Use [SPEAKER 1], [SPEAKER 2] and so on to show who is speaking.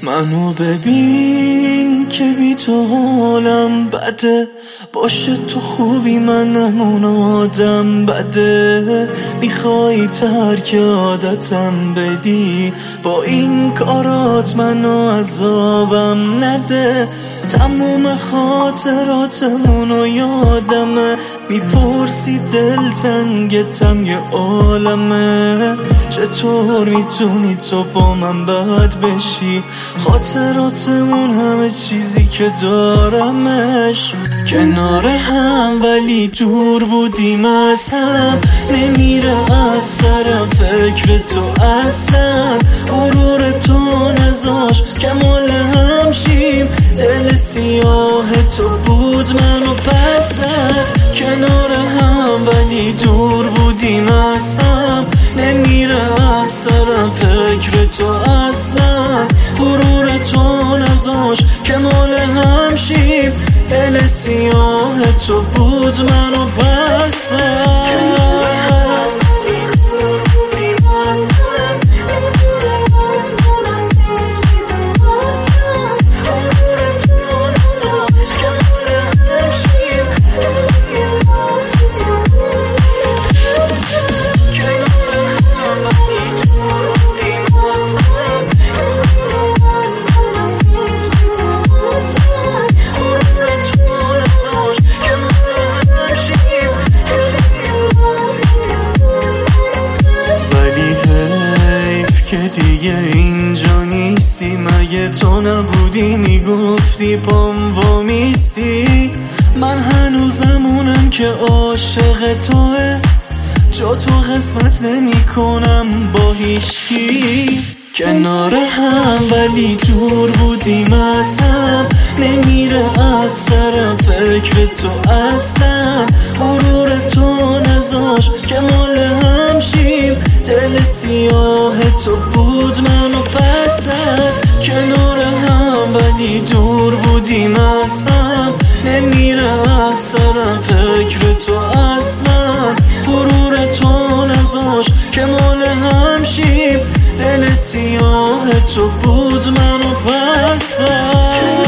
[SPEAKER 1] منو ببین که بی تو حالم بده، باشه تو خوبی منم اون آدم بده. میخوای ترک عادتم بدی، با این کارات منو عذابم نده. تموم خاطراتمونو یادمه، میپرسی دلتنگتم یه عالمه. چطور میتونی تو با من بد بشی؟ خاطراتمون همه چیزی که دارمش، کنار هم ولی دور بودیم از هم. نمیره از سرم فکر تو اصلا، غرور تو نذاش که مال هم شیم. دل سیاه تو بود منو پسد، کنار هم ولی دور بودیم از هم. نمیره از سرم فکر تو اصلا، غرور تو نذاش که مال هم شیم. دل سیاه تو بود منو پسد. دیگه اینجا نیستی، مگه تو نبودی میگفتی پام وامیستی؟ من هنوزمونم که عاشق توه، جا تو قسمت نمی کنم با هیچکی. کنار هم ولی دور بودیم از هم، نمیره از سرم فکر تو اصلا. غرور تو نذاش که مال هم شیم. دل سیاه تو بود منو پسد، کنار هم ولی دور بودیم از هم. نمیره از سرم فکر تو اصلا، غرور تو نذاش که مال هم شیم. دل سیاه تو بود منو پسد.